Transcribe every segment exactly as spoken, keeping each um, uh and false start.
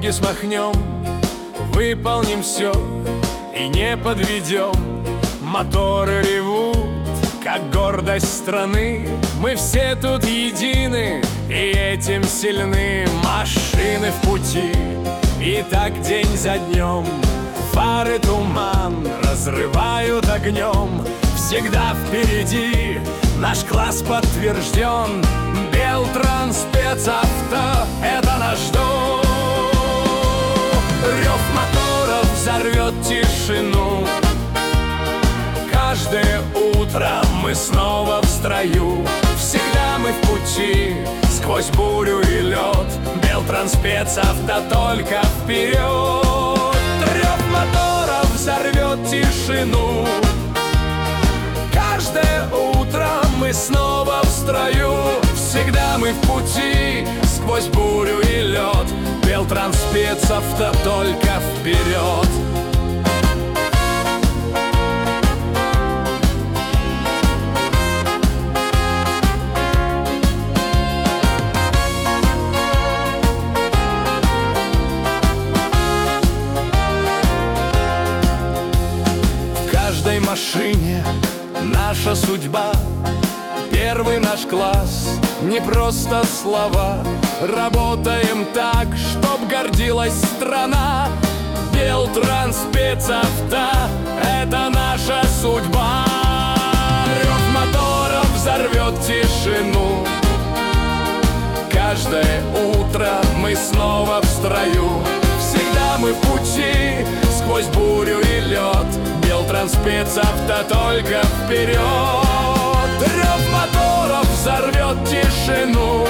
ноги смахнем, выполним все и не подведем. Моторы ревут, как гордость страны. Мы все тут едины и этим сильны. Машины в пути, и так день за днем. Фары туман разрывают огнем. Всегда впереди наш класс подтвержден. Белтрансспецавто — это наш дом. Рев моторов взорвет тишину. Каждое утро мы снова в строю. Всегда мы в пути, сквозь бурю и лед. Белтрансспецавто только вперед. Рев моторов взорвет тишину. Каждое утро мы снова в строю. Всегда мы в пути, сквозь бурю и лед. Белтрансспецавто только вперед. В каждой машине наша судьба. Первый наш класс, не просто слова. Работаем так, чтоб гордилась страна. Белтрансспецавто — это наша судьба. Рев моторов взорвет тишину. Каждое утро мы снова в строю. Всегда мы в пути, сквозь бурю и лед. Белтрансспецавто только вперед. Рев моторов взорвет тишину.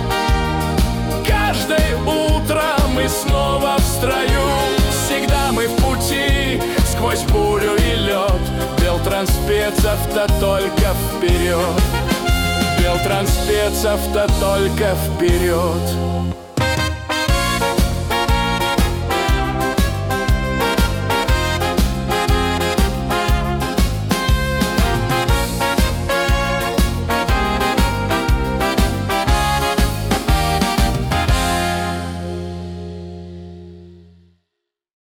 Каждое утро мы снова в строю. Всегда мы в пути, сквозь бурю и лед. Белтрансспецавто только вперед. Белтрансспецавто только вперед.